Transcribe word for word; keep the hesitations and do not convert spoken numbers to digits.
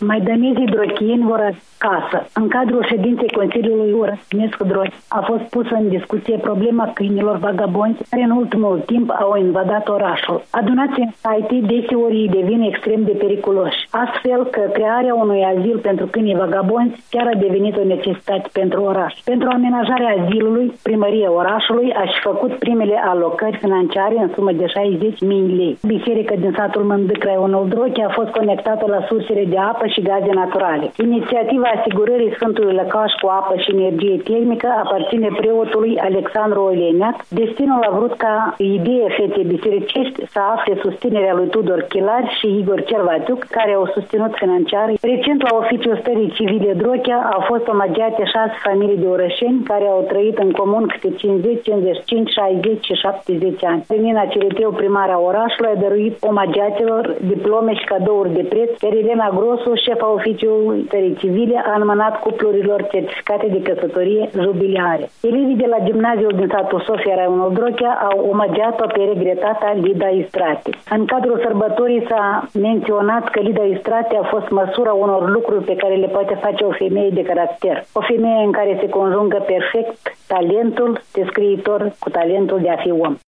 Maidanezi hidrochieni vor acasă. În cadrul ședinței Consiliului Orășnescu-Droghea a fost pusă în discuție problema câinilor vagabonzi care în ultimul timp au invadat orașul. Adunați în site, deseori ei devin extrem de periculoși. Astfel că crearea unui azil pentru câinii vagabonzi chiar a devenit o necesitate pentru oraș. Pentru amenajarea azilului, primăria orașului a și făcut primele alocări financiare în sumă de șaizeci de mii lei. Biserica din satul Mândâc, raionul Droghea, a fost conectată la sursele de apă și gaze naturale. Inițiativa asigurării Sfântului Lăcaș cu apă și energie termică aparține preotului Alexandru Oleneac. Destinul a vrut ca idee fetei bisericești să afle susținerea lui Tudor Chilari și Igor Cervatiuc, care au susținut financiar. Recent, la oficiul stării civile Droghea au fost omagiate șase familii de orășeni care au trăit în comun câte cincizeci, cincizeci și cinci, șaizeci și șaptezeci ani. Nina Cireteu, primara orașului, a dăruit omagiaților diplome și cadouri de preț, iar Elena Grosu, șefa oficiului stării civile, a înmânat cuplurilor certificate de căsătorie jubiliare. Elevii de la gimnaziul din satul Sofia, raionul Droghea, au omagiat-o pe regretata Lida Istrate. În cadrul sărbătorii s-a menționat că Lida Istrate a fost măsura unor lucruri pe care le poate face o femeie de caracter. O femeie în care se conjungă perfect talentul de scriitor cu talentul de a fi om.